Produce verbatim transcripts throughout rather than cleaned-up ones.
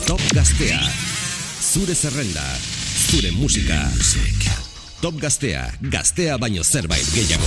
Top Gaztea. Zure zerrenda, zure musika. Top Gaztea, gaztea baino zerbait gehiago.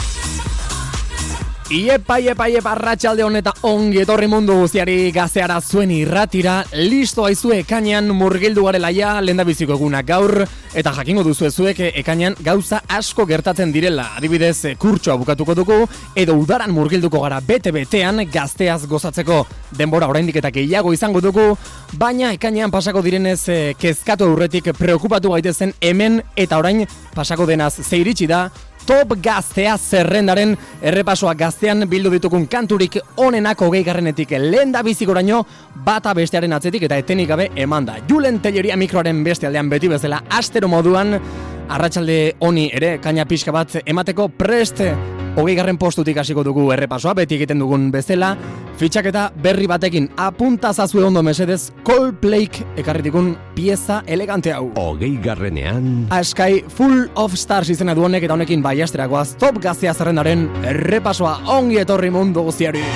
Iepa, iepa, iepa, arratsalde honetan ongi etorri mundu guztiari Gazteara zuen irratira. Listo aizue ekainean murgildu garela ja, lehendabiziko egunak gaur, eta jakingo duzu zuek ekainean gauza asko gertatzen direla. Adibidez, kurtsoa bukatuko dugu, edo udaran murgilduko gara bete-betean Gazteaz gozatzeko. Denbora oraindik eta gehiago izango dugu, baina ekainean pasako direnez kezkatu aurretik preokupatu gaitezen hemen eta orain pasako denaz ze iritsi da. Top Gaztea zerrendaren errepasoa Gaztean bildu ditugun kanturik onenak hogeigarrenetik lehendabizikoraino bata bestearen atzetik eta etenik gabe eman da. Julen Telleria mikroaren beste aldean beti bezala astero moduan arratsalde honi ere kaina pixka bat emateko prest. Hogeigarren postutik hasiko dugu errepasoa, beti egiten dugun bezala, fitxaketa berri batekin apuntazazue ondo mesedez Coldplayk ekarri digun pieza elegante hau. Hogeigarrenean Askai Full of Stars izena du honek eta honekin baiasteragoaz Top Gaztea zerrendaren errepasoa ongi etorri mundu guztiari.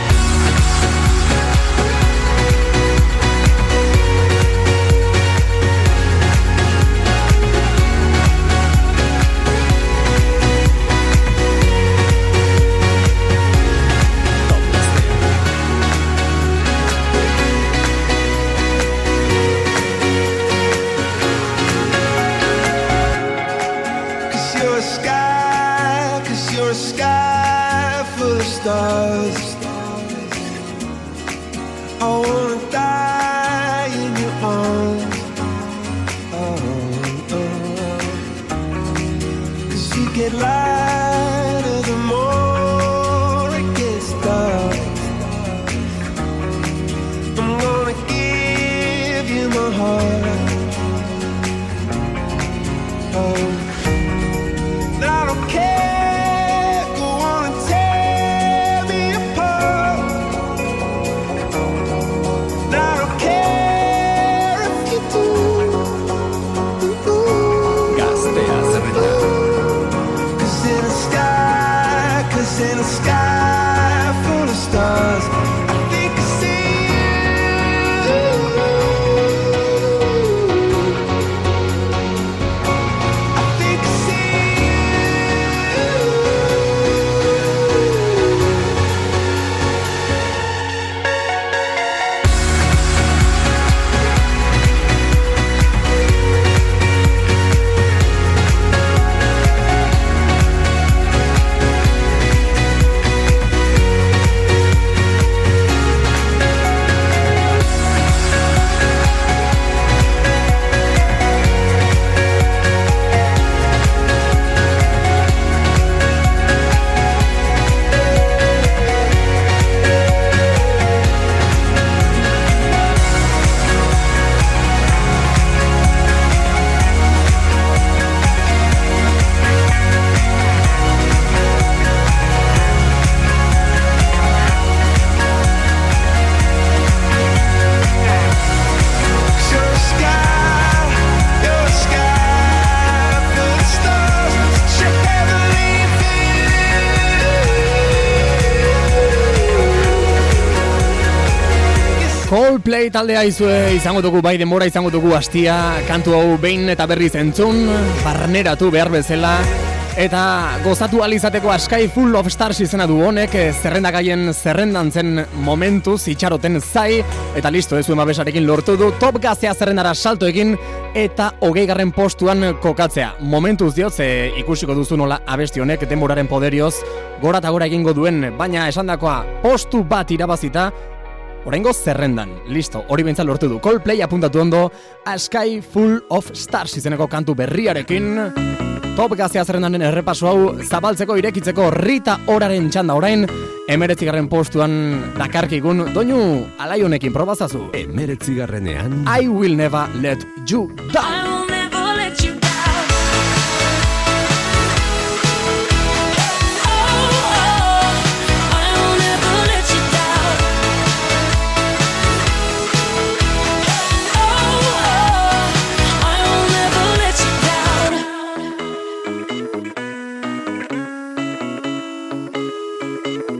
Stars. I wanna die in your arms. Oh, oh. 'Cause you get lighter the more it gets dark. I'm gonna give you my heart. Oh, I don't care. In a sky full of stars, I think I see you. I think I see Coldplay taldea izue izango dugu bai denbora izango dugu hastia kantu hau behin eta berriz entzun, barneratu behar bezala eta gozatu alizateko Askai Full of Stars izena du honek zerrendagaien zerrendan zen momentuz itxaroten zai eta listo ez babesarekin lortu du Top Gaztea zerrendara salto egin eta hogeigarren postuan kokatzea. Momentuz diot ze ikusiko duzu nola abesti honek denboraren poderioz gora eta gora egingo duen, baina esandakoa postu bat irabazita oraingo zerrendan, listo, hori behintzat lortu du. Coldplay apuntatu ondo, Askai Full of Stars izeneko kantu berriarekin. Top Gaztea zerrendaren errepaso hau zabaltzeko irekitzeko Rita Oraren txanda orain, emeretzigarren postuan dakarkigun, doinu alai honekin probazazu. Emeretzigarrenean I will never let you down.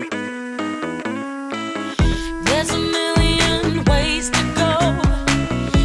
There's a million ways to go.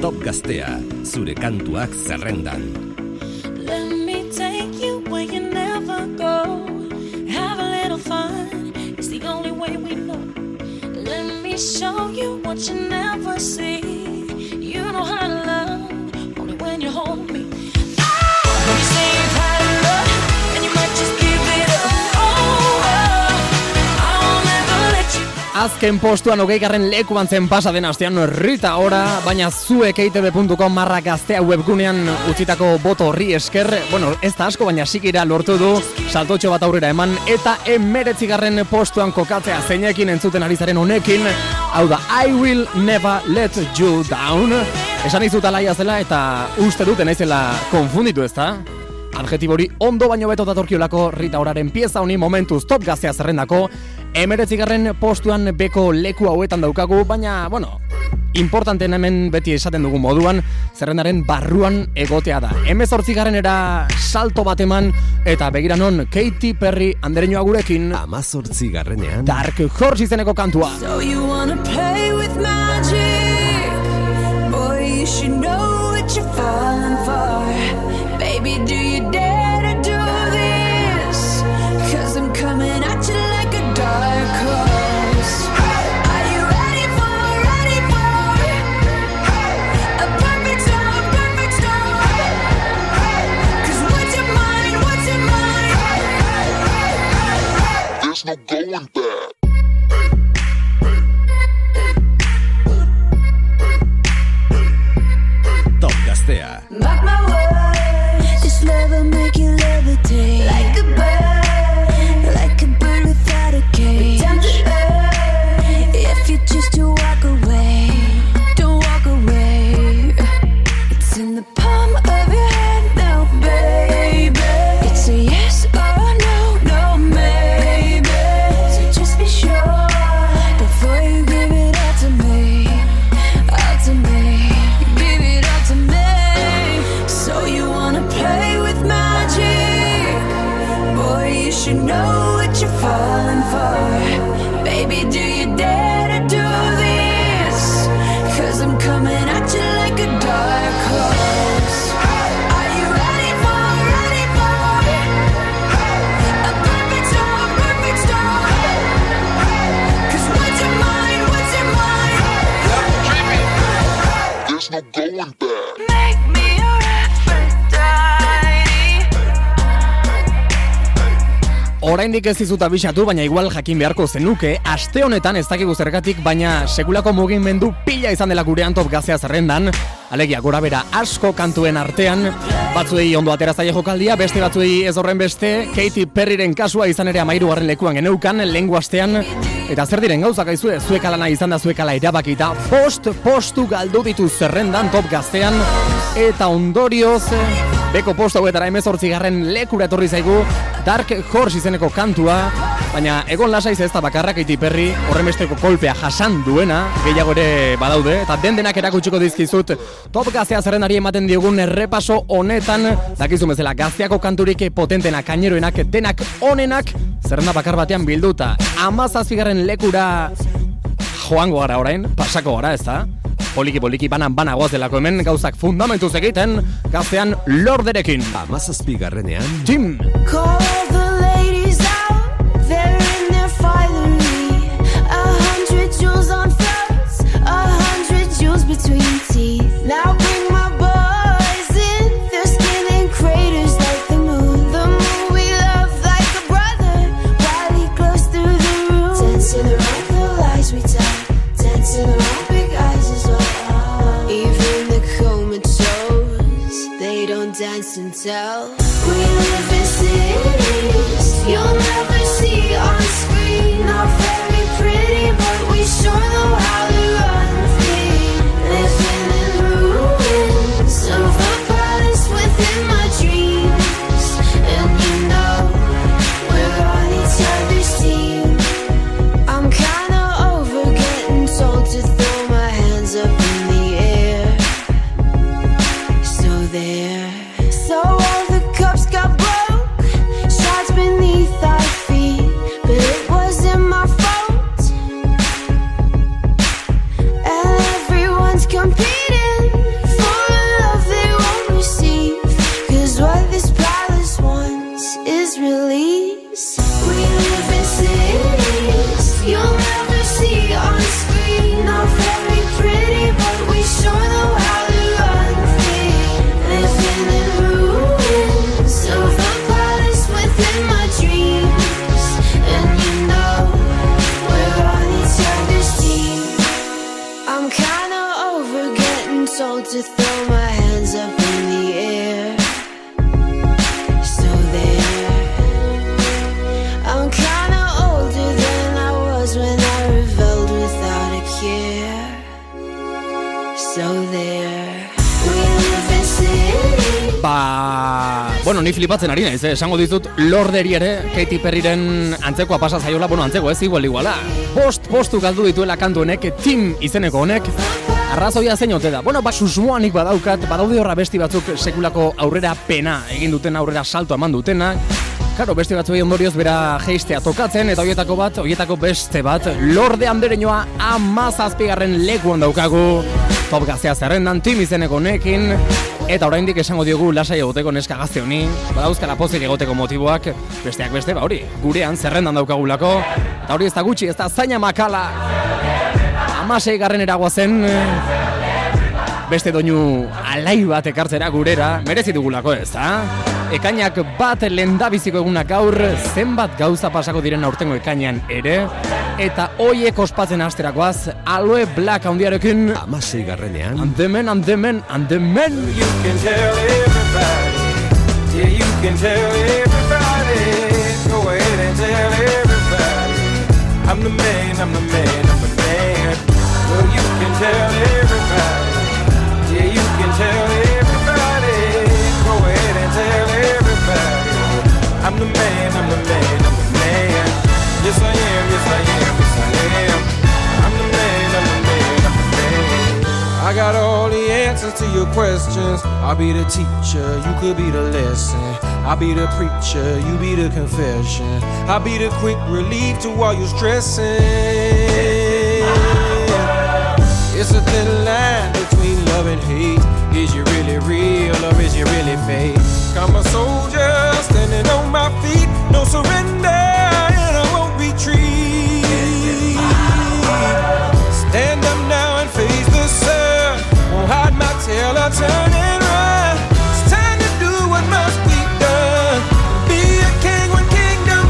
Top Gaztea, zure kantuak zerrendan. Let me take you where you never go. Have a little fun, it's the only way we know. Let me show you what you never see. You know how to love, only when you hold me. Oh, you say you've had enough, and you might just give it up. Oh, oh, I'll never let you. Azken postuan hogeigarren lekuan zen pasa den astean Rita Ora, baina zuek e i te be puntu com barra gaztea webgunean utzitako boto horri esker, bueno, ez da asko, baina sikira lortu du saltotxo bat aurrera eman, eta emeretzigarren postuan kokatzea zeinekin entzuten ari zaren honekin, hau da I Will Never Let You Down. Esan izut alaia zela eta uste duten naizela konfunditu, ez da? Adjetibori ondo baino beto datorkiolako Rita Oraren pieza honi momentuz Top Gaztea zerrendako emeretzigarren postuan beko leku hauetan daukagu, baina, bueno, importanten hemen beti esaten dugu moduan, zerrendaren barruan egotea da. Hemezortzigarrenera salto bat eman eta begira non Katy Perry andereñoa gurekin Hamazortzigarrenean Dark Horse izeneko kantua. So you wanna play with magic? Boy, you should know what you're falling for. Baby, do you dare to do this? 'Cause I'm coming at you like a dark horse. Are you ready for, ready for a perfect storm, perfect storm? 'Cause what's your mind, what's your mind? There's no going back. Top Gaztea. Mark my words, this love will make you levitate like a bird, like a bird without a cage. Down to earth, if you choose to walk away, don't walk away. It's in the palm of your hand now, baby. It's a yes or a no, no maybe. So just be sure before you give it all to me, all to me. Give it all to me. So you wanna play with magic? Boy, you should know what you're falling for. Baby, do you dare to do this? 'Cause I'm coming at you like a dark horse. Are you ready for, ready for a perfect storm, perfect storm? 'Cause what's your mind, what's your mind? There's no going back. Make me your Aphrodite. Oraindik ez dizut abisatu, baina igual jakin beharko zenuke, aste honetan ez dakigu zergatik, baina sekulako mugimendu pila izan dela gurean Top Gaztea zerrendan, alegia gora bera asko kantuen artean, batzuei ondo atera zaie jokaldia, beste batzuei ez horren beste, Katy Perryren kasua izan ere amairugarren lekuan geneukan, lehengo astean, eta zer diren gauzak aizue, zuek alana izan da zuek ala erabakita, post postu galdu ditu zerrendan Top Gaztean, eta ondorioz, beko postu hauetara hemezortzigarren lekura etorri zaigu, Dark Horse izeneko kantua, baina egon lasaiz ez da bakarra Katy Perry horrenbesteko kolpea jasan duena, gehiago ere badaude, eta den denak erakutsiko dizkizut Top Gaztea zerrendari ematen diogun errepaso honetan, dakizu bezala Gazteako kanturik potentena, kaineroenak, denak onenak, zerrenda bakar batean bilduta, hamazazpigarren lekura joango gara orain, pasako gara ez da? Poliki poliki banan banagoaz delako hemen gauzak fundamentuz egiten, Gaztean Lorderekin. Hamazazpigarrenean Tim! Call the ladies out, they're in their finery. A hundred jewels on fronts, a hundred jewels between teeth. Now bring my boys in, their skin in craters like the moon. The moon we love like a brother, while he glows through the room. Dancing around the lies we tell, dancing around big eyes as well. Even the comatose, they don't dance and tell. We live in cities you'll never see on screen. Not very pretty, but we sure know how to run free. Living in ruins of a palace within my dreams. And you know we're on each other's team. I'm kinda over getting told to throw my hands up in the air. So there, so all the cups soul to throw my hands up in the air. So there, I'm kinda older than I was when I rebelled without a care. So there, we live in city. Ba, bueno, ni flipatzen ari naiz, eh? Esango dizut Lorderi ere Katy Perryren antzekoa pasa zaiola, bueno, antzeko ez, igual iguala. Bost postu galdu dituela kantu honek, Tim izeneko honek. Arrazoia zein ote da. Bueno, ba, susmoanik badaukat, badaude horra besti batzuk sekulako aurrera pena egin duten, aurrera salto eman dutenak. Karo, beste batzuei ondorioz bera jeistea tokatzen, eta hoietako bat, hoietako beste bat, Lorde andereñoa amazazpigarren lekuan daukagu. Top Gaztea zerrendan, Tim izeneko honekin. Eta oraindik esango diogu lasai egoteko neska gazte honi, badauzkala pozik egoteko motiboak, besteak beste, ba hori, gurean zerrendan daukagulako, eta hori ez da gutxi, ez da zaina makala, amasei garren eragoazen, beste doinu alai bat ekartzera gurera, merezi dugulako ez, ha? Ekainak bat lehendabiziko egunak gaur, zenbat gauza pasako diren aurtengo ekainean ere, eta hoiek ospatzen hasterakoaz, Aloe Black handiarekin, Amasei garrenean, andemen, andemen, andemen. You can tell everybody, yeah, you can tell everybody, go ahead and tell everybody, I'm the man, I'm the man, I'm the man. Well, you can tell everybody, yeah, you can tell everybody, go ahead and tell everybody, I'm the man, I'm the man, I'm the man. Yes I am, yes I am, yes I am. I'm the man, I'm the man, I'm the man. I got all the answers to your questions. I'll be the teacher, you could be the lesson. I'll be the preacher, you be the confession. I'll be the quick relief to all your stressing. It's a thin line between love and hate. Is you really real or is you really fake? I'm a soldier standing on my feet. No surrender and I won't retreat. Stand up now and face the sun. Won't hide my tail or turn and run. It's time to do what must be done. Be a king when kingdom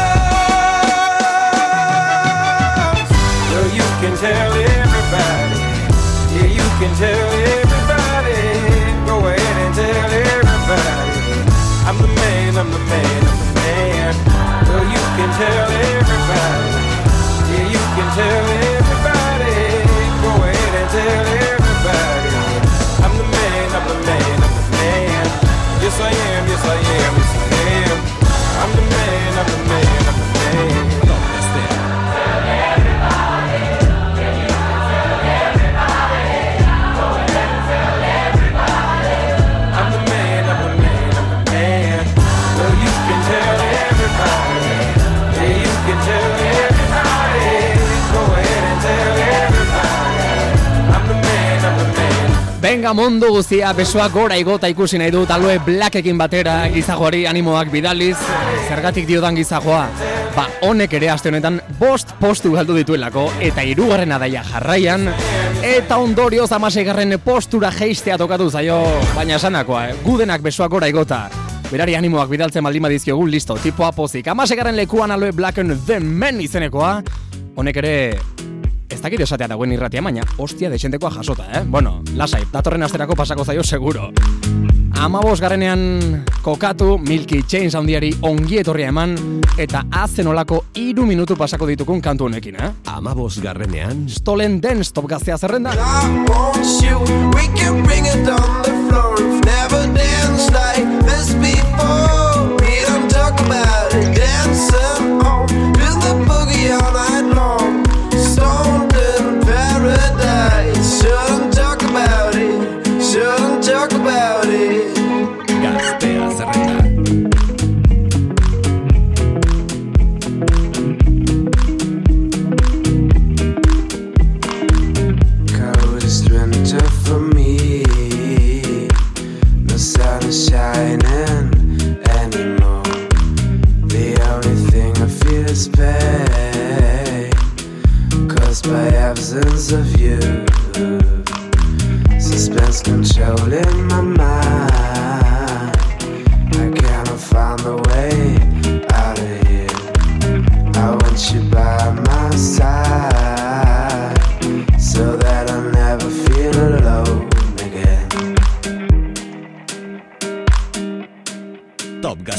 comes. Well, you can tell everybody. Yeah, you can tell everybody. Go ahead and tell everybody. I'm the man, I'm the man, I'm the man. Well, you can tell everybody. Yeah, you can tell everybody. Go ahead and tell everybody. I'm the man, I'm the man, I'm the man. Yes I am, yes I am, yes I am. I'm the man, I'm the man, I'm the man. Top Gaztea. I'm the man, I'm the man, I'm the man. Well, you can tell everybody. Yeah, you can tell everybody. Go ahead and tell everybody. I'm the man, I'm the man. Venga mundu guztia, besoak gora igota ikusi nahi dut Aloe Blackekin batera, gizagoari animoak bidaliz, zergatik diodan gizagoa. Ba, honek ere aste honetan bost postu galdu dituelako, eta hirugarren adaia jarraian, eta ondorioz hamaseigarren postura jeistea tokatu zaio, baina esanakoa, eh? Gudenak besoak gora igota. Berari animoak bidaltzen baldin badizkiogu, listo, tipoa pozik. hamaseigarren lekuan Aloe Blacken The Man izenekoa, honek ere ez dakit esatea dagoen irratia, baina ostia dexentekoa jasota, eh? Bueno, lasai, datorren asterako pasako zaio seguro. Amabos garrenean kokatu, Milky Chains handiari ongi etorria eman, eta azen olako iru minutu pasako ditukun kantu honekin, eh? Amabos garrenean, Stolen Dance Top Gaztea zerrenda. I want you, we can bring it on the floor. We've never danced like this before. We don't talk about it, dancing on to the boogie all night long. Stoned in paradise, shouldn't talk about it, shouldn't talk about it. Gaztea zerrenda. Coldest winter for me, no sun is shining anymore. The only thing I feel is pain, caused by absence of you. Suspense controlling my mind. I cannot find the way out of here. I want you by my side, so that I never feel alone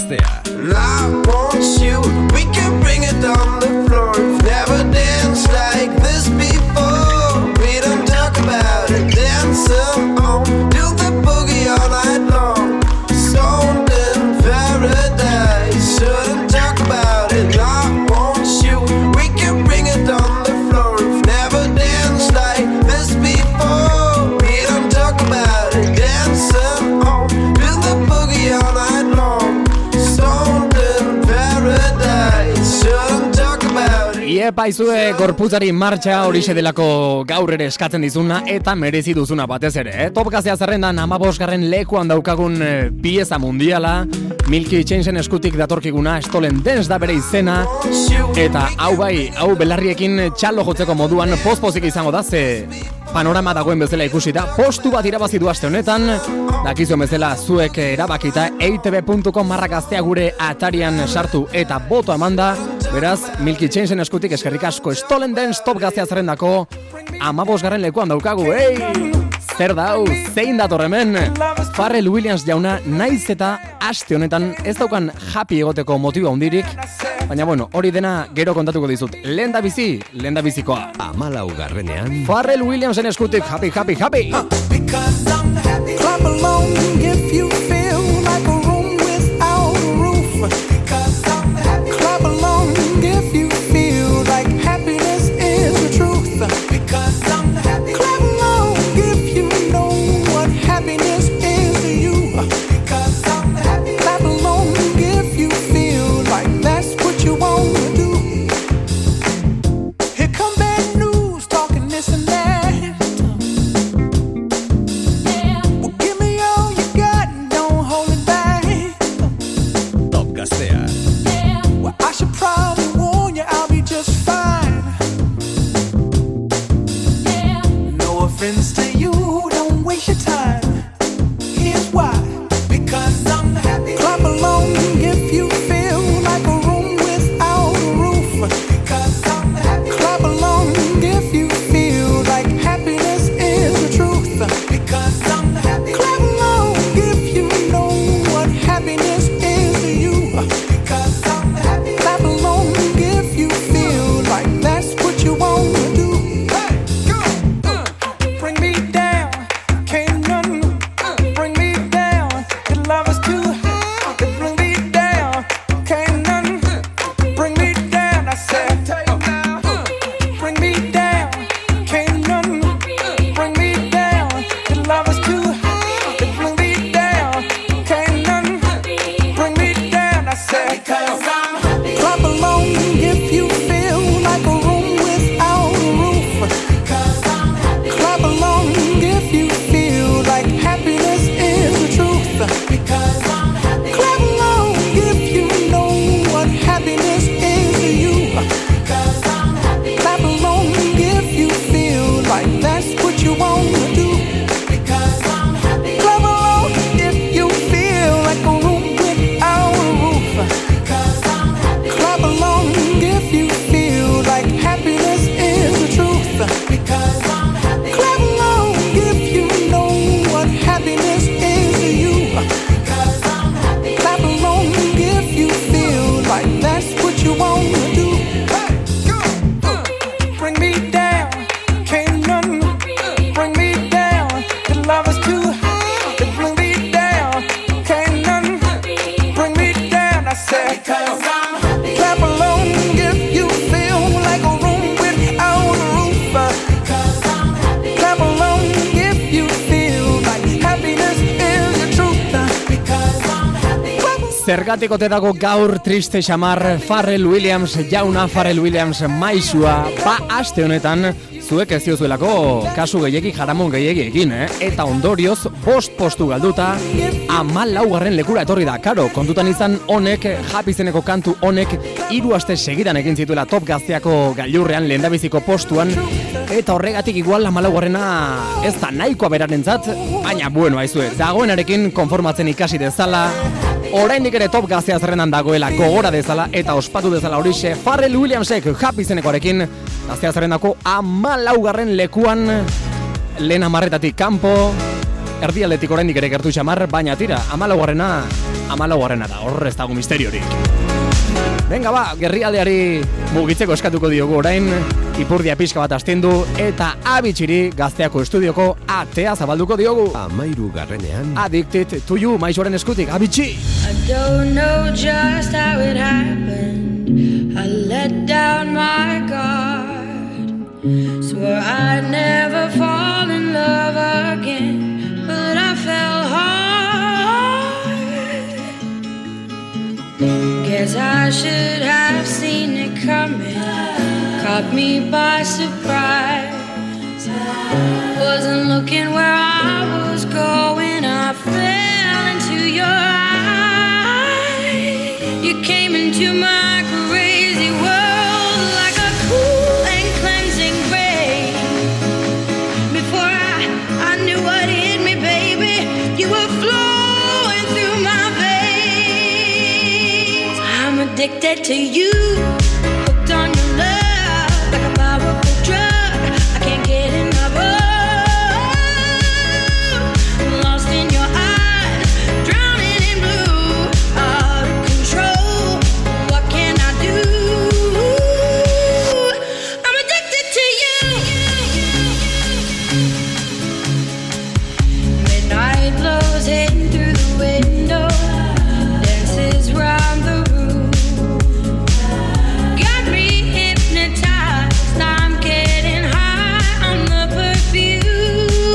Gaztea. And I want you, we can bring it on the floor. We've never danced like this before. We don't talk about it, dance on. Do the boogie all night long. Stoned in paradise, shouldn't talk about it. I want you, we can bring it on the floor. We've never danced like this before. We don't talk about it, dance on. Do the boogie all night long. Stoned in paradise, shouldn't talk about it. Iepa izue gorputzari martxa horixe delako gaur ere eskatzen dizuna eta merezi duzuna batez ere. Eh? Top Gaztea zerrendan hamabosgarren lekuan daukagun eh, pieza mundiala, Milky Chainsen eskutik datorkiguna Stolen Dance da bere izena, eta hau bai, hau belarriekin txalo jotzeko moduan pospozik izango da, ze panorama dagoen bezala ikusi da, postu bat irabazi du aste honetan, dakizuen bezala zuek erabakita e i te be puntu com barra gaztea gure atarian sartu eta boto amanda, beraz Milky Chainsen eskutik eskerrik asko. Stolen Dance Top Gaztea zerrendako hamabosgarren lekuan daukagu, ei! Zer da hau, zein dator hemen? Pharrell Williams jauna naiz eta aste honetan ez daukan happy egoteko motibo handirik, baina bueno, hori dena gero kontatuko dizut. Lehen da bizi, lehen da bizikoa. Hamalaugarrenean Pharrell Williamsen eskutik, happy, happy, happy! Because I'm happy. Clap along if you feel like a room without a roof. Because I'm happy. Clap along if you feel like happiness is the truth. Because I'm happy. Clap along if you know what happiness is to you. Because I'm happy. Clap along if you feel like that's what you want to do. Here come bad news talking this and that. Top Gaztea. Well, I should probably warn you, I'll be just fine. No offense to you, don't waste your time. Here's why. Because I'm happy. Clap along if you feel like a room without a roof. Because I'm happy. Clap along if you feel like happiness is the truth. Because I'm happy. Clap along if you know what happiness is to you. Because I'm happy. Clap along if you feel like that's what you want to do. Hey, go! Uh, bring me down, can't none bring me down. Your love is too high. Bring me down, can't none bring me down. I said, bring me down, can't none bring me down. Your love is too high. Bring me down, can't none bring me down. I said, because I'm happy. Clap along if you feel like a room without a roof. Because I'm happy. Clap along if you feel like happiness is the truth. Because I'm happy. Clap along if you know what happiness is to you. Because I'm happy. Clap along if you feel like that's what you want to do. Because I'm happy. Clap along if you feel like a room without a roof. Because I'm happy. Clap along if you feel like happiness is the truth. Because I'm happy. Clap along if you know what happiness is to you. Because I'm happy. Clap along if you feel like that's what you want to do. Hey, go! Uh, bring me down, can't none bring me down. Your love is too high. Bring me down, can't none bring me down. I said, because I'm happy. Clap along if you feel like a room without a roof. Because I'm happy. Clap along if you feel like happiness is the truth. Because I'm happy. Zergatik ote dago gaur triste xamar Pharrell Williams jauna, Pharrell Williams maisua, ba aste honetan zuek ez diozuelako kasu gehiegi jaramon gehiegiekin, eh? Eta ondorioz bost postu galduta hamalaugarren lekura etorri da. Karo, kontutan izan honek, Happy izeneko kantu honek hiru aste segidan egin zituela Top Gazteako gailurrean lehendabiziko postuan, eta horregatik igual hamalaugarrena ez da nahikoa berarentzat, baina bueno, aizue, dagoenarekin konformatzen ikasi dezala, oraindik ere Top Gaztea zerrendan dagoela gogora dezala eta ospatu dezala horixe Pharrell Williamsek Happy izenekoarekin Gaztea zerrendako hamalaugarren lekuan lehen hamarretatik kanpo, erdialdetik oraindik ere gertu xamar, baina tira, amalaugarrena, amalaugarrena da, hor ez dago misteriorik. Venga ba, gerrialdeari mugitzeko eskatuko diogu orain, ipurdia pixka bat astendu, eta Abitxiri Gazteako estudioko atea zabalduko diogu. Amairu garrenean Addicted to you, Maixoren eskutik, Abitxi! I don't know just how it happened. I let down my guard. Swore I'd never fall in love again, but I fell hard. Guess I should have seen it coming. Caught me by surprise. Wasn't looking where I was going. I fell into your eyes. You came into my crazy world like a cool and cleansing rain. Before I, I knew what hit me, baby, you were flowing through my veins. I'm addicted to you, hooked on your love like a powerful drug. I can't get enough of. Lost in your eyes, drowning in blue, out of control. What can I do? I'm addicted to you. Midnight glows hitting through the window, dances round the room. Got me hypnotized, I'm getting high on the perfume.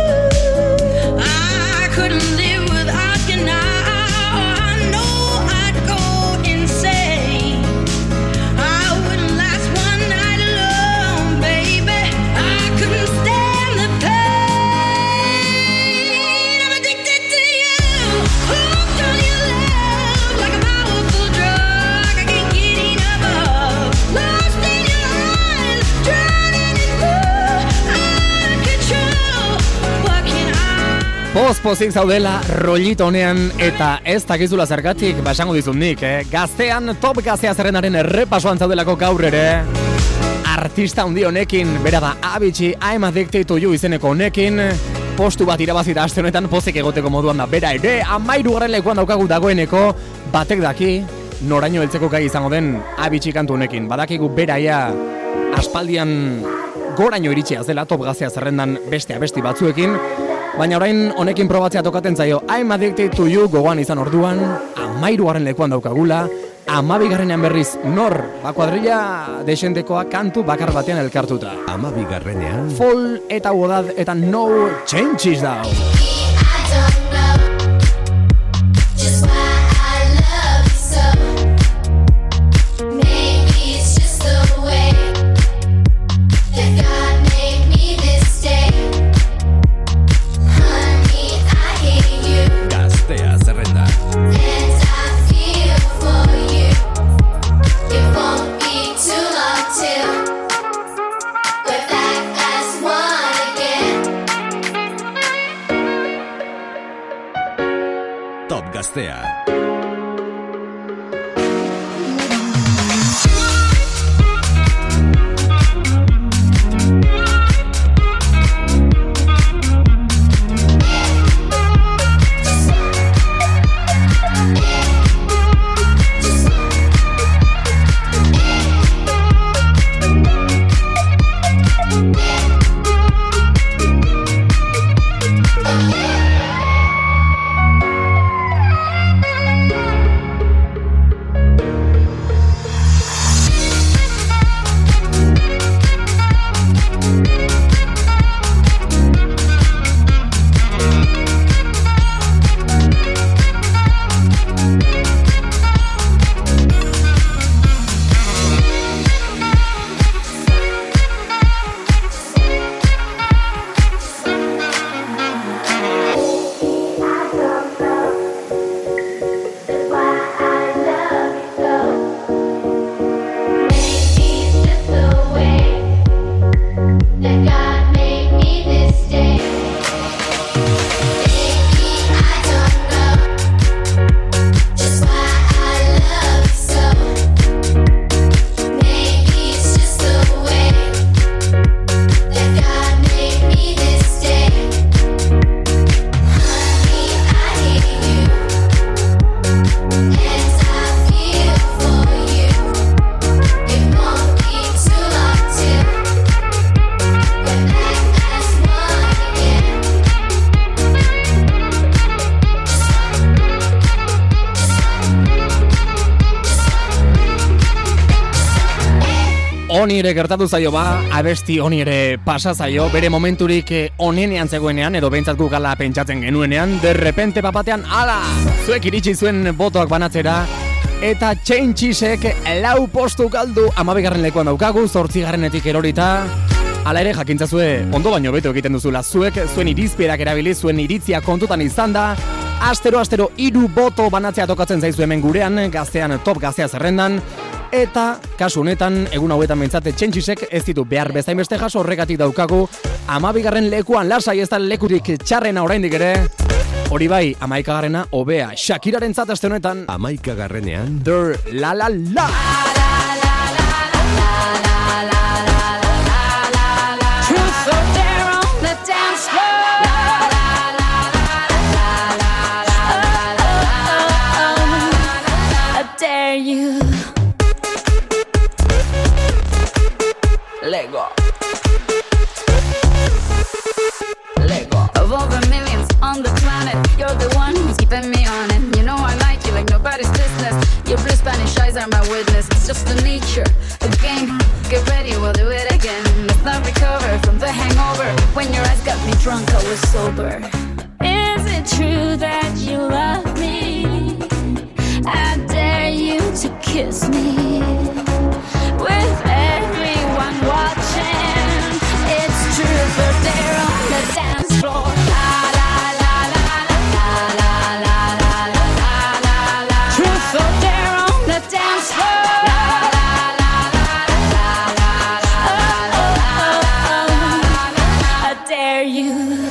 I couldn't live without you now. I know I'd go insane. I wouldn't last one night alone, baby. I couldn't stand the pain. I'm addicted to you, hooked on your love like a powerful drug. I can't get enough of. Lost in your eyes, drowning in blue, out of control. What can I? Poz-pozik zaudela rollito honean eta ez dakizula zergatik, basango dizut nik, eh? Gaztean top gaztea zerrenaren errepasoan zaudelako gaur ere. Artista handi honekin, bera da Abitxi, I'm addicted to you izeneko honekin, postu bat irabazita aste honetan pozik egoteko moduan da, bera ere, amairu garren lekuan daukagu dagoeneko, batek daki, noraino heltzeko gai izango den Abitxi kantu honekin. Badakigu beraia aspaldian goraino iritsi dela top gaztea zerrendan beste abesti batzuekin, baina orain honekin probatzea tokaten zaio I'm addicted to you gogoan izan orduan, amairu garren lekuan daukagula, amabigarrenean berriz nor, ba kuadrilla desentekoa kantu bakar batean elkartuta. Amabi garrenean Fall eta Wodad eta No Changes da. I don't know just why I love you so. Maybe it's just the way that God made me this day. Honey, I hate you Gaztea zerrenda and I feel for you. It won't be too long till we're back as one again. Top Gaztea. honi ere gertatu zaio ba, abesti honi ere pasa zaio, bere momenturik eh, onenean zegoenean, edo behintzat gukala pentsatzen genuenean, derrepente papatean, ala, zuek iritsi zuen botoak banatzera, eta Changesek lau postu galdu, amabigarren lekuan daukagu, zortzigarrenetik erorita, hala ere jakintzazue ondo baino beto egiten duzula, zuek zuen irizpierak erabili, zuen iritzia kontutan izan da, astero astero hiru boto banatzea tokatzen zaizu hemen gurean, gaztean top gaztea zerrendan, eta kasu honetan egun hauetan behintzate Changesek ez ditu behar bezain beste jaso, horregatik daukagu amabigarren lekuan lasai, ez da lekurik txarrena oraindik ere. Hori bai, amaikagarrena hobea Shakiraren zat aste honetan. Amaikagarrenean Der la la la. Truth or dare on the dance floor. I dare you. Let go. Let go. Of all the millions on the planet, you're the one who's keeping me on it. You know I like you like nobody's business. Your blue Spanish eyes are my witness. It's just the nature, the game. Get ready, we'll do it again. Let's not recover from the hangover. When your eyes got me drunk, I was sober. Is it true that you love me? I dare you to kiss me. With everyone watching, it's truth or dare on the dance floor. La la la la la la la la la la la. Truth or dare on the dance floor. La la la la la la la la. I dare you.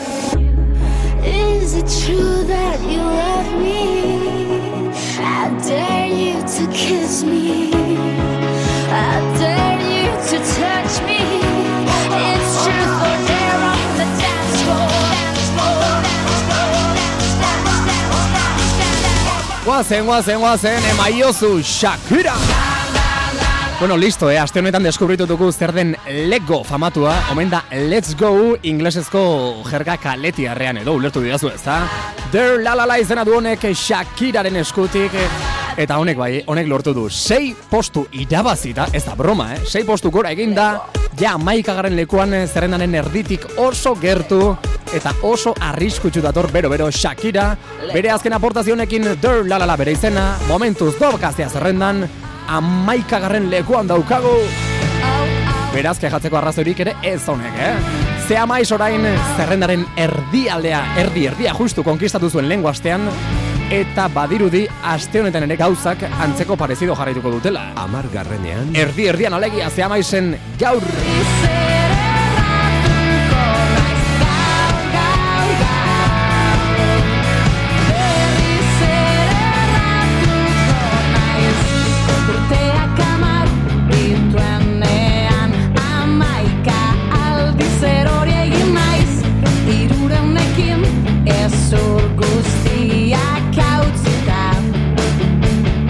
Is it true that you love me? I dare you to kiss me. I dare you to touch me. It's truth or dare on the dance floor. Dance floor, dance floor, dance, dance, dance, dance, dance. Guazen, guazen, guazen, emaiozu Shakira. Bueno, listo, eh? Aste honetan deskubritutuko zer den Let Go famatua, omen da Let's Go inglesezko jerga kaletiarrean edo ulertu didazu, ezta? Der la la la izena du honek Shakiraren eskutik, eta honek bai, honek lortu du sei postu irabazita, ez da broma, eh? sei postu gora eginda, ja amaikagarren lekuan zerrendaren erditik oso gertu, eta oso arriskutsu dator bero-bero Shakira, bere azken aportazionekin Der la la la bere izena, momentuz dobkaztea zerrendan, amaikagarren lekuan daukagu. Beraz, kejatzeko arrazoirik ere ez honek, eh? Ze amaiz orain zerrendaren erdialdea, erdi-erdia justu konkistatu zuen lehengo astean, eta badirudi aste honetan ere gauzak antzeko parezido jarraituko dutela. Amargarrenean Erdi-erdian alegia ze amaizen gaur.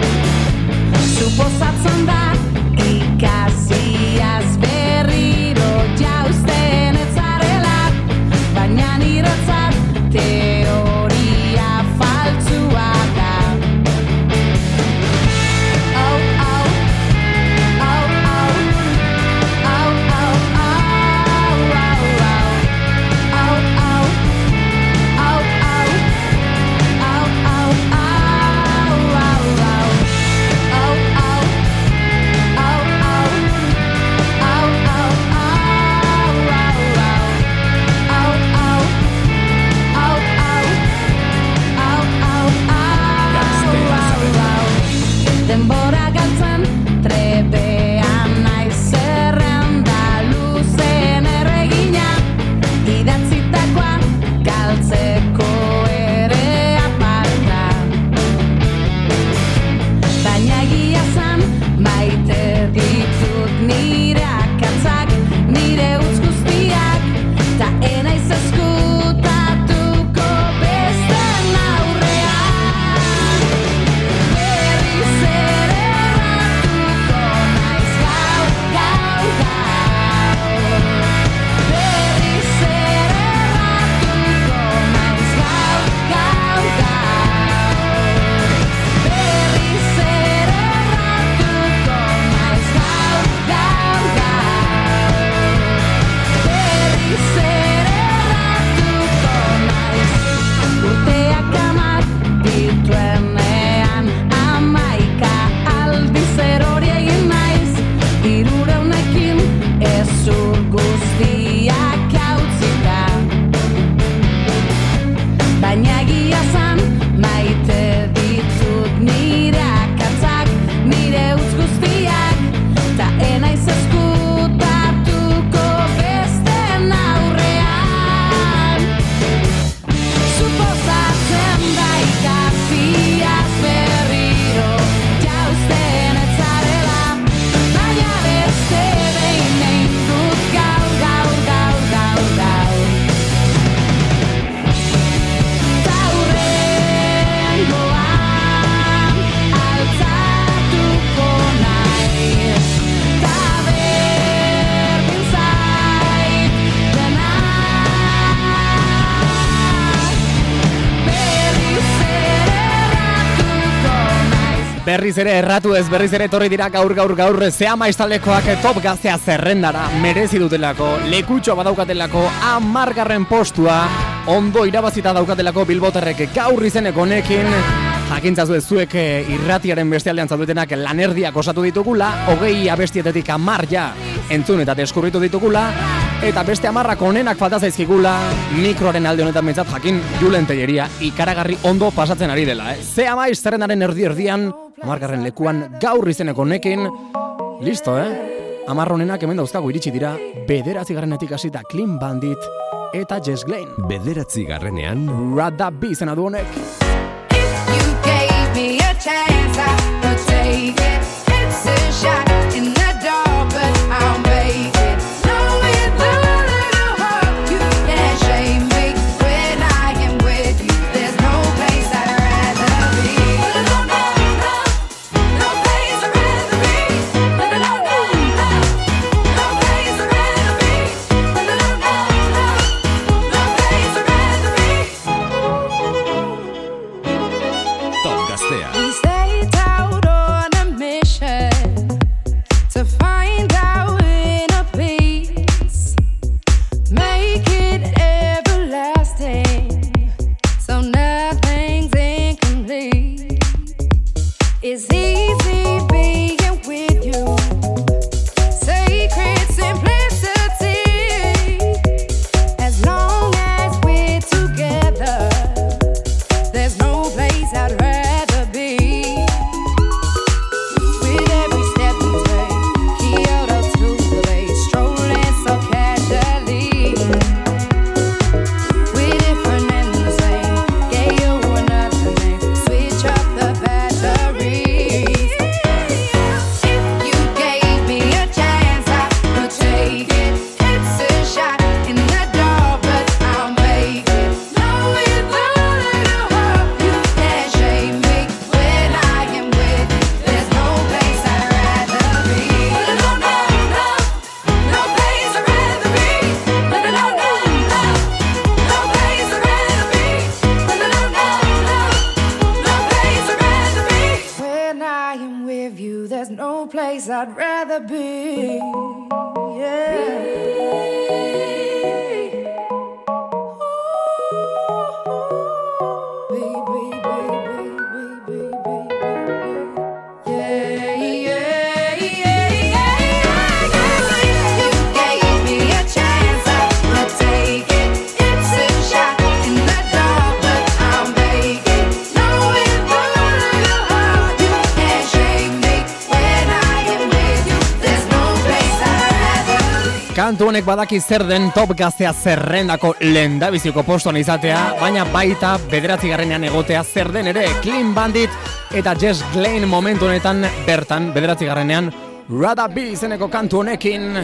Suposatzen da ikasiaz berriro Berriz ere erratu ez, berriz ere etorri dira gaur gaur gaur Zea maiztaldekoak Top Gaztea zerrendara merezi dutelako, lekutxo badaukatelako, hamargarren postua ondo irabazita daukatelako bilbotarrek gaur izeneko honekin. Jakintzazu zuek irratiaren beste aldean zaudetenak lanerdiak osatu ditugula, hogei abestietetik hamar ja entzun eta deskurritu ditugula, eta beste hamarrak onenak falta zaizkigula, mikroaren alde honetan behintzat jakin Julen Telleria ikaragarri ondo pasatzen ari dela. Eh? Zea maiz zerrendaren erdi erdian, hamargarren lekuan gaur izeneko honekin, listo, eh? Hamar honenak hemen dauzkagu iritsi dira, bederatzi garrenetik hasita Clean Bandit eta Jess Glynne. Bederatzi garrenean, Rada B izena du honek. You gave me a chance, I would take it. It's a shot in the dark, but I'll make it. Knowing the little hope you can't shame me when I am with you. There's no place I'd rather be. No, no, no, no place I'd rather be. No, no, no, no, no place I'd rather be. No, no, no, no, no place I'd rather be. Top Gaztea. We set out on a mission to find our inner peace, make it everlasting, so nothing's incomplete. It's easy being with you, sacred simplicity, as long as we're together. There's no place I'd rather be. With every step we take, Kyoto to the bay, strolling so casually. We're different and the same. Gave you another name. Switch up the batteries. If you gave me a chance, I would take it. It's a shot in the dark, but I'll make it. Knowing the little hope you can't shame me when I am with you. There's no place I'd rather be. No, no, no, no place I'd rather be. No, no, no, no, no place I'd rather be. No, no, no, no, no place I'd rather be. When I am with you, there's no place I'd rather be. Kantu honek badaki zer den Top Gaztea zerrendako lehendabiziko postuan izatea, baina baita bederatzi garrenean egotea zer den ere. Clean Bandit eta Jess Glynne momentu honetan bertan bederatzi garrenean Rada B izeneko kantu honekin.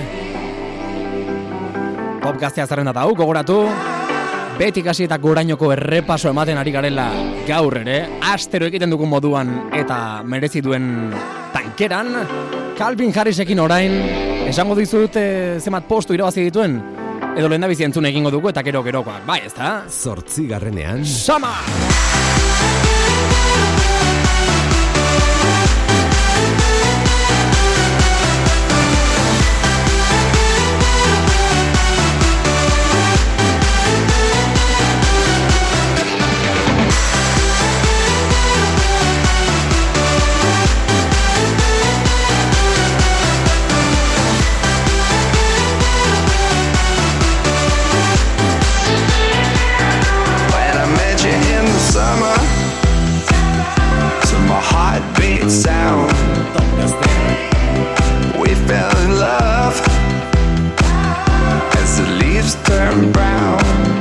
Top Gaztea zerrenda da hau, gogoratu. Betik hasi eta gorainoko errepaso ematen ari garela gaur ere, astero egiten dugun moduan eta merezi duen tankeran. Calvin Harrisekin orain, esango dizut e, zemat postu irabazi dituen, edo lehendabizi entzun egingo dugu eta gero gerokoak, bai ezta? Zortzi garrenean, Sama! When I met you in the summer, to my heartbeat sound, we fell in love as the leaves turn brown,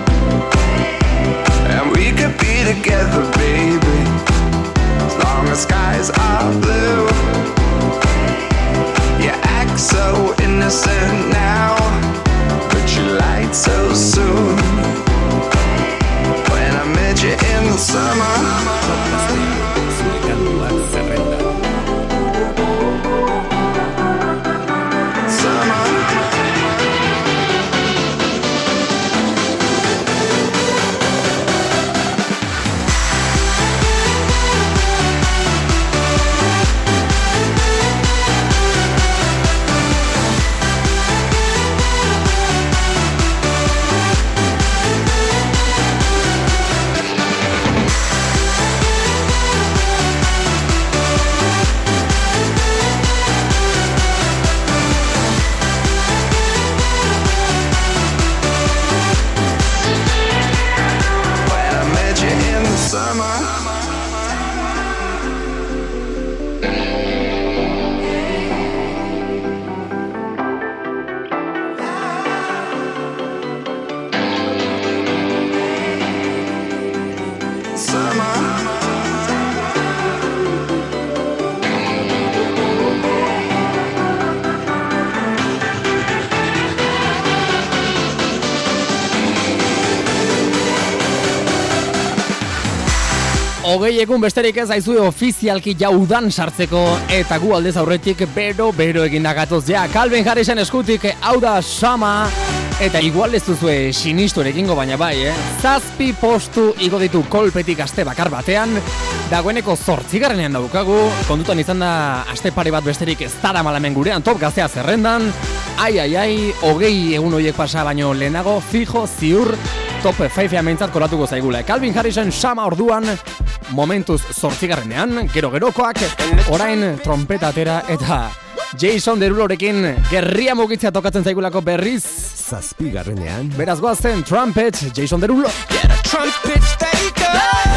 and we could be together, baby, as long as skies are blue. You act so innocent now, but you lied so soon. When I met you in the summer, zure kantuak zerrenda. summer. Hogei egun besterik ez aizue ofizialki jaudan sartzeko eta gu aldez aurretik bero-bero egin dagatoz ja. Calvin Harrisen eskutik hau da Sama eta igual ez duzue sinistu erekingo baina bai, eh? Zazpi postu igo ditu kolpetik aste bakar batean, dagoeneko zortzigarrenean daukagu, kondutan izan da aste pare bat besterik ez dara malamen gurean Top Gaztea zerrendan, ai ai ai, hogei egun horiek pasa baino lehenago, fijo, ziur, Top Fifea meintzat kolatuko zaigula. Calvin Harrison Sama orduan, momentuz zortzigarrenean, gero-gerokoak, orain trompeta atera eta Jason Derulorekin gerria mugitzea tokatzen zaigulako berriz. Zazpigarrenean. Beraz goazen Trumpet, Jason Derulo. Yeah, the trumpets they go.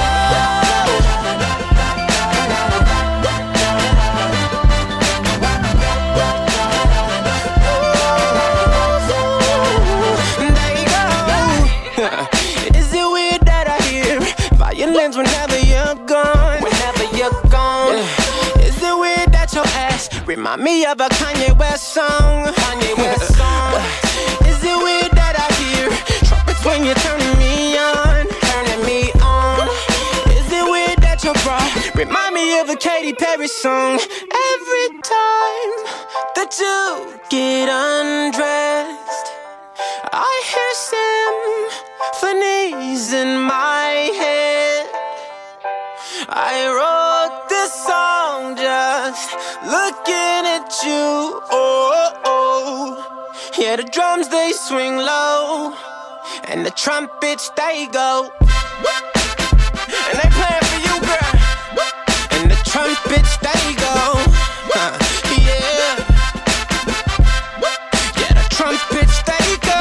Violins whenever you're gone, whenever you're gone. Yeah. Is it weird that your ass remind me of a Kanye West song? Kanye West song. Is it weird that I hear trumpets when you're turning me on, turning me on? Is it weird that your bra remind me of a Katy Perry song? Every time that you get undressed, I hear symphonies in my head. I wrote this song just looking at you. Oh, oh. Yeah, the drums they swing low and the trumpets they go, and they playing for you, girl. And the trumpets they go. Huh. Yeah. Yeah, the trumpets they go.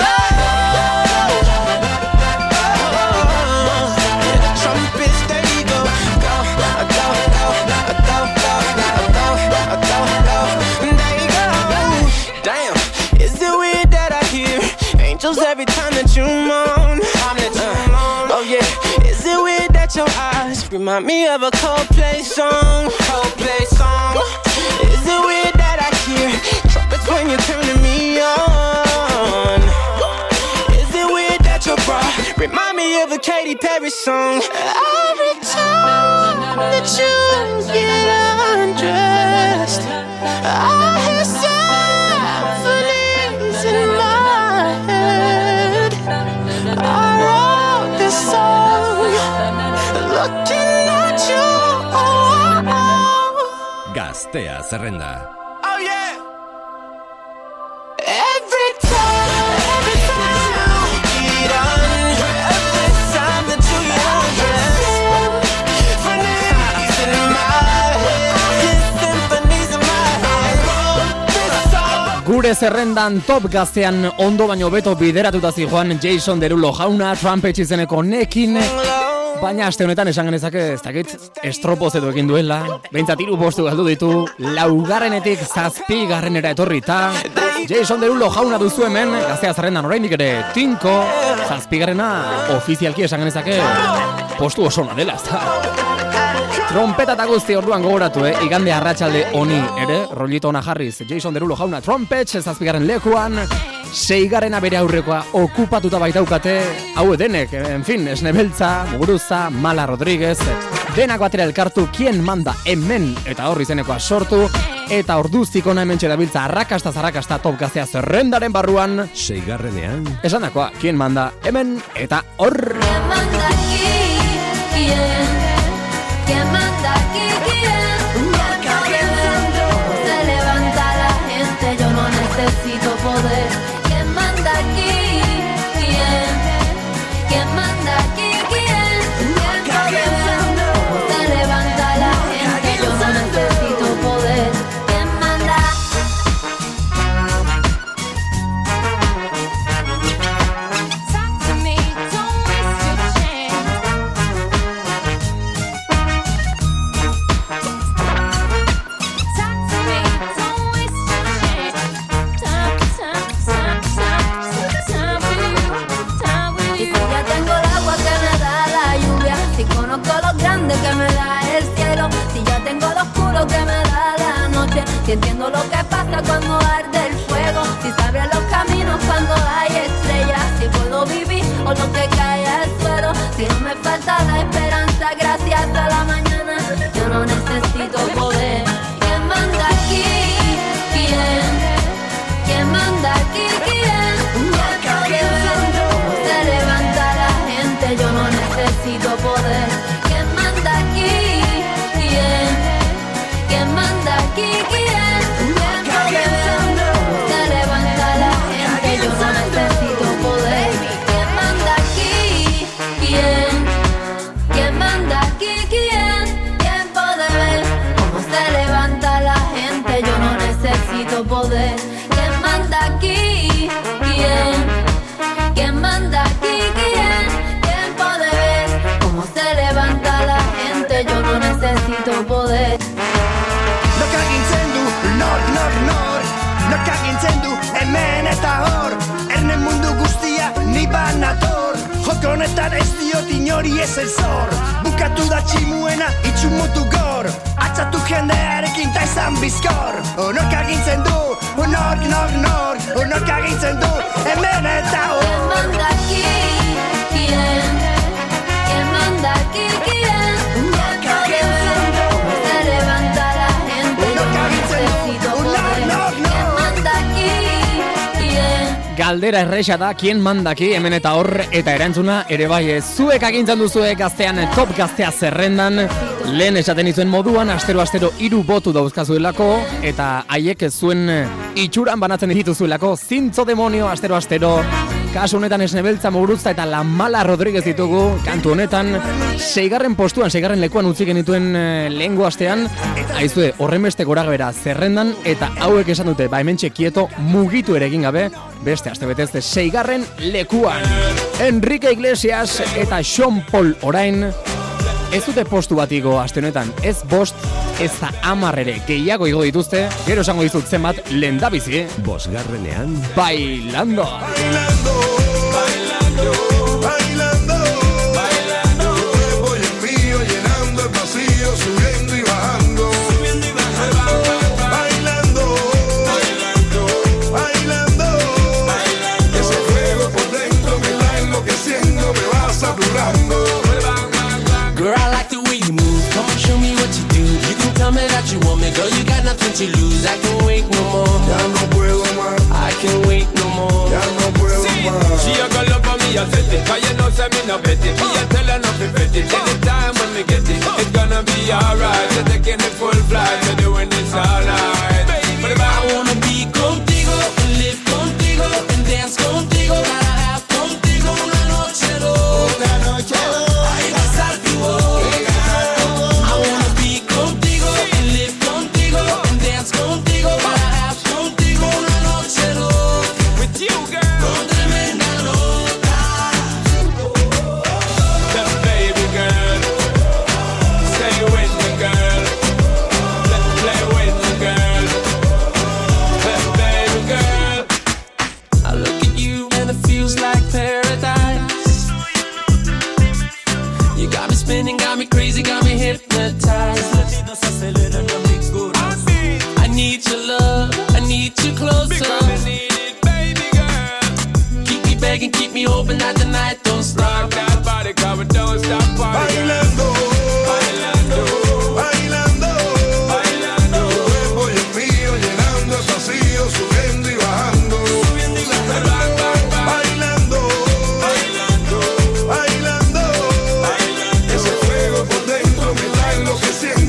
Every time that you moan, time that you uh, moan. Oh yeah, is it weird that your eyes remind me of a Coldplay song? Coldplay song. Is it weird that I hear trumpets when you're turning me on? Is it weird that your bra remind me of a Katy Perry song? Every time that you get undressed, I hear symphonies in my I wrote this song looking at you. Oh, oh. Gaztea zerrenda. Oh yeah. Every time, every time you get undressed, every time that you get undressed, symphonies in my head, symphonies in my head. I wrote this song. Gure zerrendan Top Gaztean ondo baino beto bideratuta zijoan Jason Derulo jauna Trumpet izeneko nekin, baina aste honetan esan genezake ez dakit estropoz edo egin duela, behintzat hiru postu galdu ditu, laugarrenetik zazpigarrenera etorrita. Jason Derulo jauna duzu hemen, Gaztea zerrendan oraindik ere tinko, zazpigarrena ofizialki esan genezake postu oso ona dela, ezta? Trompeta eta guzti orduan gogoratu, eh? Igande arratsalde honi ere, rollito ona jarriz, Jason Derulo jauna Trumpet, zazpigarren lekuan, seigarrena bere aurrekoa okupatuta baitaukate, hau denek, en fin, Esnebeltza, Muguruza, Mala Rodríguez, denak batera elkartu, Kien Manda hemen, eta horri izenekoa sortu, eta orduztik ona hemen txedabiltza arrakasta zarrakasta Top Gaztea zerrendaren barruan, seigarrenean, esan dakoa, Kien Manda hemen, eta hor... ¿Quién manda aquí? ¿Quién? ¿Quién manda aquí? ¿Quién? Se levanta la gente, yo no necesito poder. ¿Quién manda aquí? ¿Quién? ¿Quién manda aquí? ¿Quién? Se levanta la gente, yo no necesito poder. ¿Quién manda? Talk to me, don't waste your chance. entiendo lo que pasa cuando arde el fuego, si sabes los caminos cuando hay estrellas, si puedo vivir o lo que cae al suelo, si no me falta la esperanza gracias a la mañana, yo no necesito poder. ¿Quién manda aquí? ¿Quién? ¿Quién manda aquí? ¿Quién? ¿Cómo se levanta la gente? Yo no necesito poder. ¿Quién manda aquí? ¿Quién? ¿Quién manda aquí? ¿Quién? ¿Cómo se levanta la gente? Yo no necesito poder. ¿Quién manda aquí? ¿Quién? ¿Quién manda aquí? ¿Quién? ¿Quién puede ver cómo se levanta la gente? Yo no necesito poder. ¿Quién manda aquí? ¿Quién? ¿Quién manda aquí? ¿Quién? ¿Quién puede ver cómo se levanta la gente? Yo no necesito poder. Nok agintzen du, nor, nor, nor Nok agintzen du, hemen eta hor Erne mundu guztia ni banator Joko honetan ez diot inori ez el zor Bukatu da tximuena itxumutu gor Atzatu jendearekin ta izan bizkor Nok agintzen du, nork, nork, nork Nok agintzen du, hemen eta hor ¿Quién manda aquí? ¿Quién? ¿Quién manda aquí? ¿Quién? ¿Quién puede ver cómo se levanta la gente? Yo no necesito poder. ¿Quién manda aquí? ¿Quién? Galdera erresa da, kien mandaki hemen eta hor, eta erantzuna ere bai, zuek agintzen duzue gaztean top gaztea zerrendan, lehen esaten izuen moduan, astero-astero hiru botu dauzkazuelako, eta haiek zuen itxuran banatzen dituzuelako, zintzo demonio astero-astero, kasu honetan Esnebeltza Muguruzta eta La Mala Rodríguez ditugu, kantu honetan, seigarren postuan, seigarren lekuan utzi genituen lehengo astean, aizue, horren beste gora bera zerrendan, eta hauek esan dute, ba hementxe kieto mugitu ere egin gabe, beste aste betez seigarren lekuan. Enrique Iglesias eta Sean Paul orain, ez dute postu bat igo aste honetan, ez bost, ez da hamar ere, gehiago igo dituzte, gero esango dizut zenbat lehendabizi, Bosgarrenean, Bailando. Bailando, bailando, bailando, bailando. Voy en mío llenando el vacío, subiendo y bajando, subiendo y bajando. Bailando, bailando, bailando, bailando. Ese fuego por dentro me está enloqueciendo, me va saturando. Girl, I like the way you move. Come on, show me what you do. You can tell me that you want me, girl. You got nothing to lose. I can't wait no more. Ya no puedo más, I can't wait no more. ya no puedo más. She a go love for me, I set it. Cause you know say me no bet it. Me a tell her not to bet it. Anytime when me get it, it's gonna be alright. You're taking it full flight, you're doing this all night. But if I I wanna be contigo, and live contigo, and dance contigo. Gotta have contigo una noche loca, noche loca. Ay, besar tu boca. I wanna be contigo, and live contigo, and dance contigo. Gotta have contigo una noche loca. with you, girl, Con tremenda nota. that baby girl, stay with me, girl. Let's play with me, girl. That baby girl. I look at you and it feels like paradise. You got me spinning, got me crazy, got me hypnotized. I need your love, I need you closer. Because me need it, baby girl. Keep me begging, keep me hoping that the night don't stop. Rock that body, come and don't stop party, girl. Bailando, Bailando, bailando, bailando. voy en mío llenando el vacío, subiendo y bajando, Subiendo y bajando. bailando, Bailando, bailando, bailando. ese fuego por dentro me está enloqueciendo.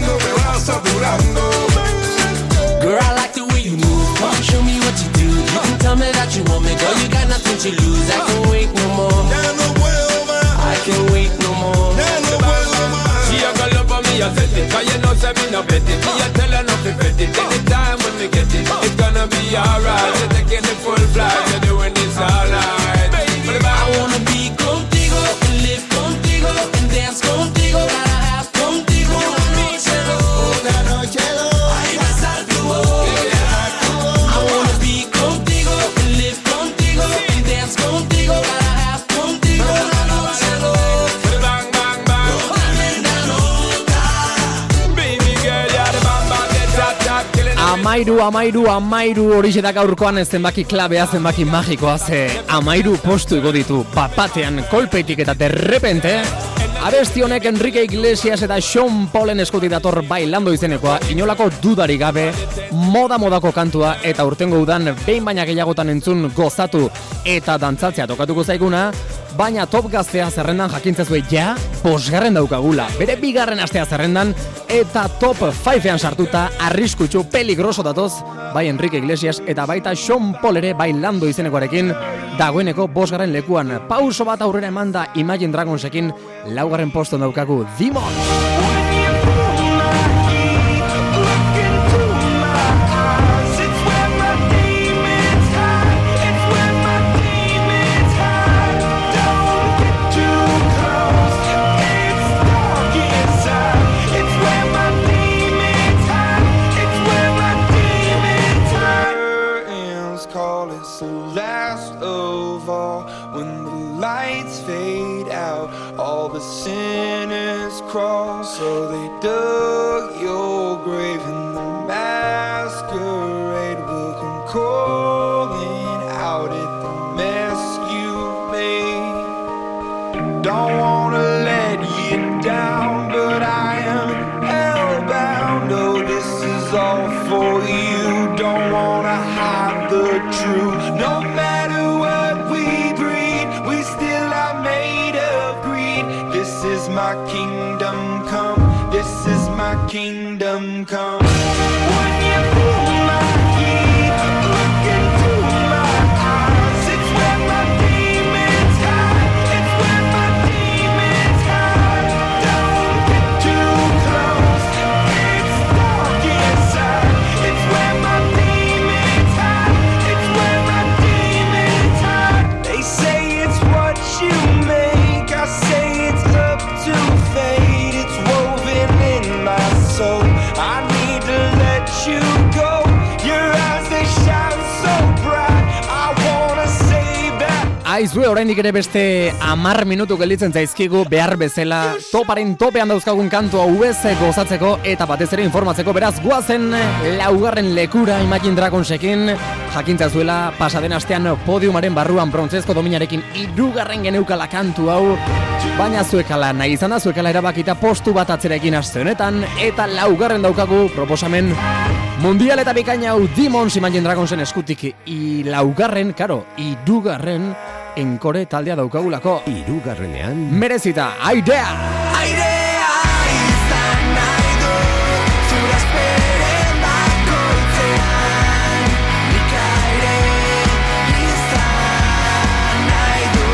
Amairu, amairu, amairu horixe da gaurkoan zenbaki klabea, zenbaki magikoa, ze amairu postu igo ditu papatean kolpetik eta derrepente. Abesti honek Enrique Iglesias eta Sean Paulen eskutik dator bailando izenekoa, inolako dudarik gabe, moda-modako kantua eta urtengo udan behin baina gehiagotan entzun gozatu eta dantzatzea tokatuko zaiguna, baina Top Gaztea zerrendan jakintzazue ja, posgarren daukagula, bere bigarren astea zerrendan eta top fivean sartuta arriskutsu peligroso datoz, bai Enrique Iglesias eta baita Sean Paul ere bailando izenekoarekin, dagoeneko bosgarren lekuan, pauso bat aurrera emanda Imagine Dragonsekin, laugarren poston daukagu Demon. Cross, so they dug your grave and the masquerade will come calling out at the mess you made. Don't wanna let you down, but I am hellbound. Oh, this is all for you. Don't wanna hide the truth. No matter what we breed, we still are made of greed. This is my kingdom come. This is my kingdom come. When you pull my key, look into my eyes. It's where my demons hide. It's where my demons hide. Don't get too close. It's dark inside. It's where my demons hide. It's where my demons hide. They say it's what you make. I say it's up to fate. It's woven in my soul. I need to let you go. Your eyes, they shine so bright. I wanna save that. Aizue, oraindik ere beste amar minutu gelditzen zaizkigu behar bezala toparen topean dauzkagun kantua ubez gozatzeko eta batez ere informatzeko, beraz guazen laugarren lekura Imagine Dragonsekin, jakintza zuela pasaden astean podiumaren barruan brontzezko dominarekin hirugarren geneukala kantu hau, baina zuekala nahi izan da, zuekala erabakita postu bat atzerekin aste honetan eta laugarren daukagu proposamen mundial eta bikaina hau Demons Imagine Dragonsen eskutik i laugarren, karo, hirugarren enkore taldea daukagulako. Hirugarrenean Merezita, Airea! Airea izan nahi du, zura esperen bakoitzean. Nik aire izan nahi du.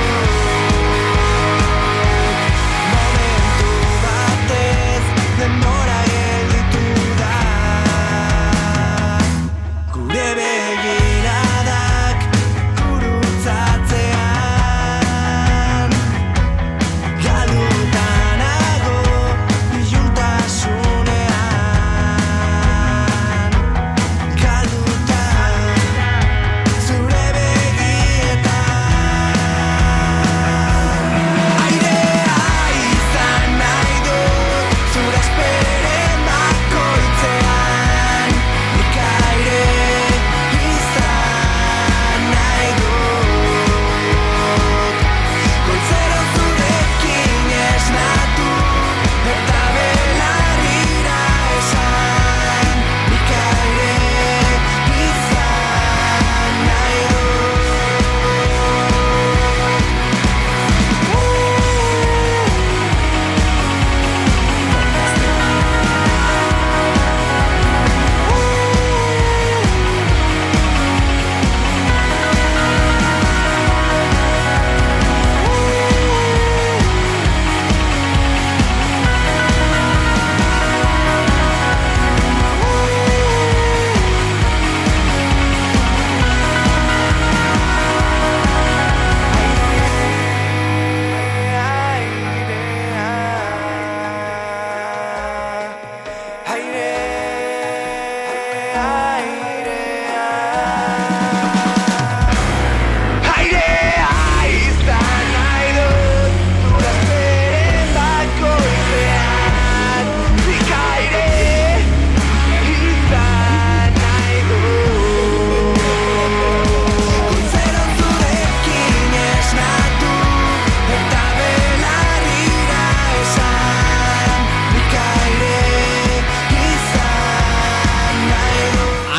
Momentu batez, denbora gelditu da. Gure begiradak gurutzatzean. Galutan nago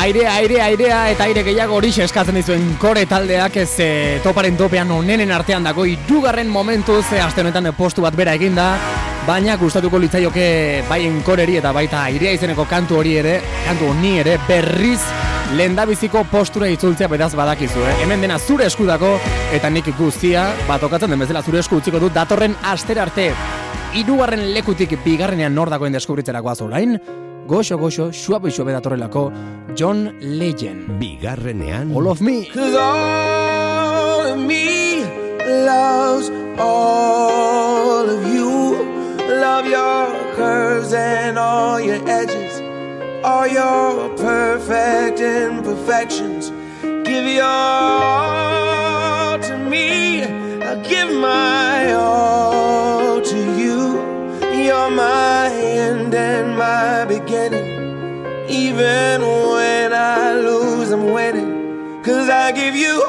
Airea, airea, airea eta aire gehiago hori eskatzen dizuen kore taldeak ez e, toparen topean onenen artean dago hirugarren momentuz e, aste honetan postu bat bera eginda, baina gustatuko litzaioke baien koreri eta baita airea izeneko kantu hori ere, kantu honi ere berriz lehendabiziko postura itzultzea beraz badakizu, eh? Hemen dena zure eskudako eta nik guztia batokatzen den bezala zure esku utziko dut datorren astera arte. Hirugarren lekutik bigarrenean nor dagoen deskubritzerakoaz orain. Goxo, goxo, suabe suabe datorrelako John Legend. Bigarrenean All of Me. Cause all of me loves all of you. Love your curves and all your edges, all your perfect imperfections. Give your all to me, I'll give my all to you. You're my end and my beginning. Even when I lose, I'm winning. Cause I give you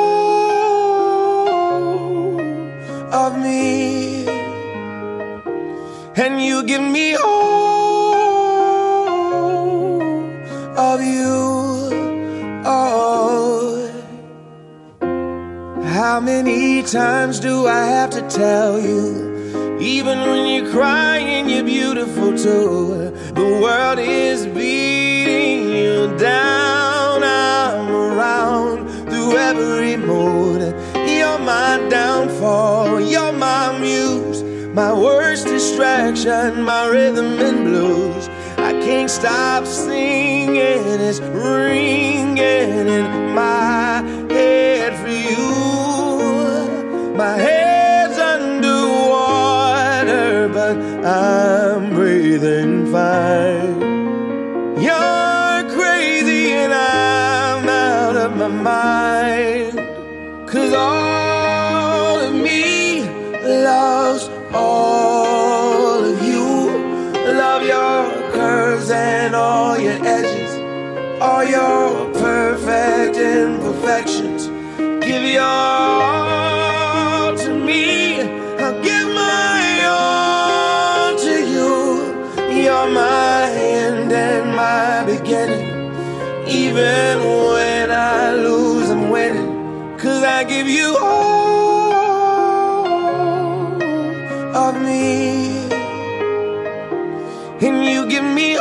all of me, and you give me all of you. Oh, how many times do I have to tell you? Even when you're crying, you're beautiful too. The world is beating you down. I'm around through every mood. You're my downfall, you're my muse, my worst distraction, my rhythm and blues. I can't stop singing, it's ringing in my head for you. My head's underwater, but I'm breathing fine. You're crazy and I'm out of my mind. Cause all of me loves all of you. Love your curves and all your edges, all your perfect imperfections. Give your all to me, I'll give my all to you. You're my end and my beginning. Even when I lose, I'm winning. Cause I give you all of me, and you give me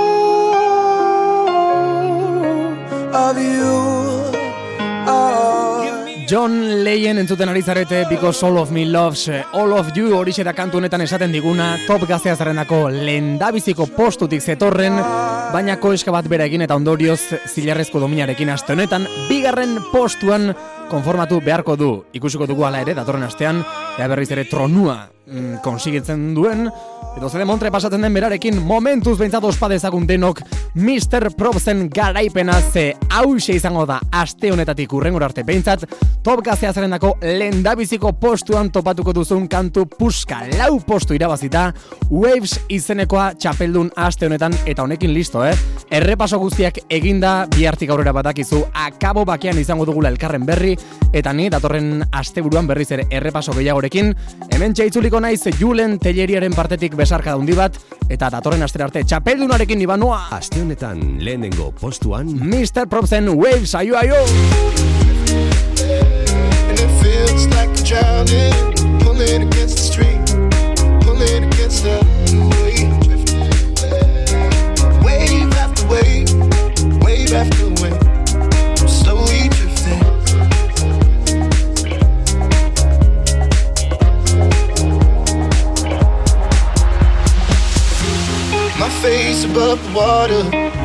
all of you. Oh. John Legend entzuten ari zarete, because all of me loves all of you. Horixe da kantu honetan esaten diguna, Top Gaztea zerrendako lehendabiziko postutik zetorren, baina koeska bat bera egin eta ondorioz zilarrezko dominarekin aste honetan bigarren postuan konformatu beharko du. Ikusiko dugu ala ere datorren astean, ea berriz ere tronua mm, konsigitzen duen, edo zede montre pasatzen den berarekin momentuz behintzat ospa dezagun denok mister Propsen garaipena, ze hause izango da aste honetatik urrengor arte behintzat Top Gaztea zerrendako lehendabiziko postuan topatuko duzun kantu puska lau postu irabazita, Waves izenekoa txapeldun aste honetan, eta honekin listo, eh? Errepaso guztiak eginda, bihartik aurrera badakizu akabo bakean izango dugula elkarren berri, eta ni datorren asteburuan berriz ere errepaso gehiagorekin. Hemen txaitzuliko naiz Julen Telleriaren partetik besarka daundi bat, eta datorren astera arte txapeldunarekin iba noa. Aste honetan lehenengo postuan mister Propsen Waves, aio aio! And it feels like I'm drowning, pulling against the stream, pulling against the wave. Wave after wave, wave after wave, I'm slowly drifting. My face above the water,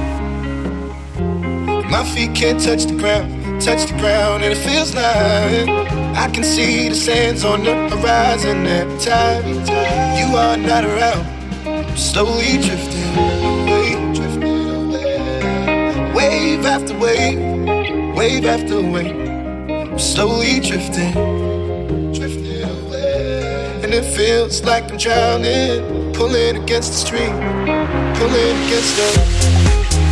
my feet can't touch the ground. Touch the ground and it feels like I can see the sands on the horizon every time you are not around. I'm slowly drifting away, drifting away. Wave after wave, wave after wave, I'm slowly drifting, drifting away. And it feels like I'm drowning, pulling against the stream, pulling against the